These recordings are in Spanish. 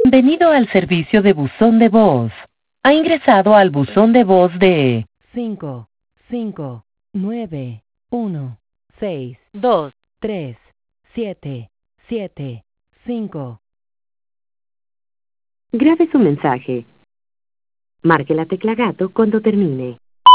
Bienvenido al servicio de buzón de voz. Ha ingresado al buzón de voz de 5, 5, 9, 1, 6, 2, 3, 7, 7, 5. Grabe su mensaje. Marque la tecla gato cuando termine.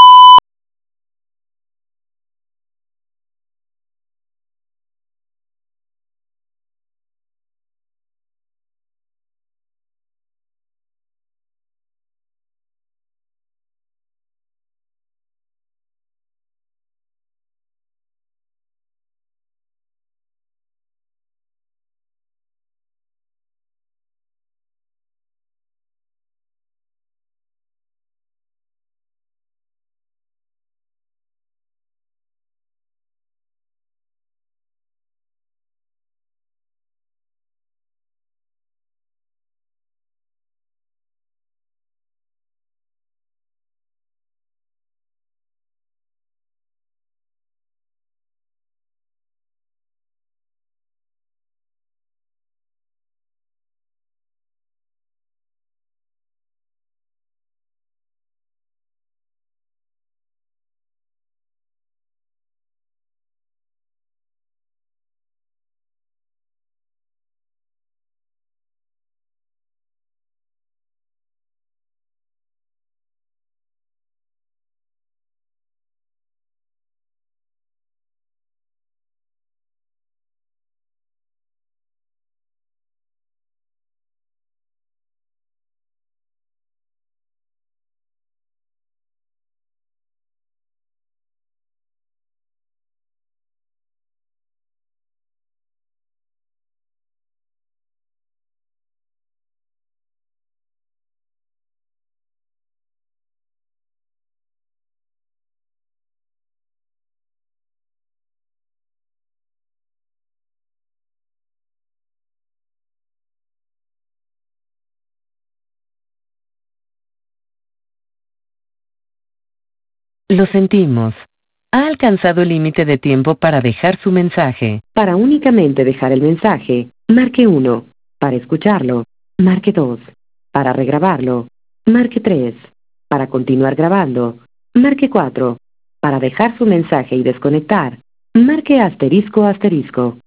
Lo sentimos. Ha alcanzado el límite de tiempo para dejar su mensaje. Para únicamente dejar el mensaje, marque 1. Para escucharlo, marque 2. Para regrabarlo, marque 3. Para continuar grabando, marque 4. Para dejar su mensaje y desconectar, marque asterisco asterisco.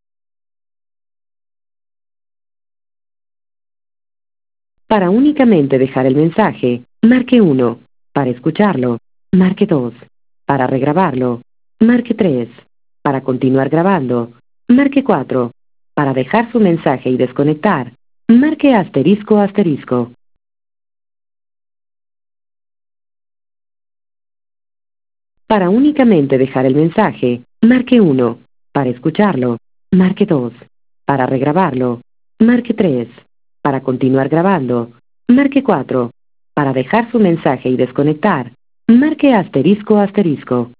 Para únicamente dejar el mensaje, marque 1. Para escucharlo, marque 2. Para regrabarlo, marque 3. Para continuar grabando, marque 4. Para dejar su mensaje y desconectar, marque asterisco asterisco. Para únicamente dejar el mensaje, marque 1. Para escucharlo, marque 2. Para regrabarlo, marque 3. Para continuar grabando, marque 4. Para dejar su mensaje y desconectar, marque asterisco asterisco.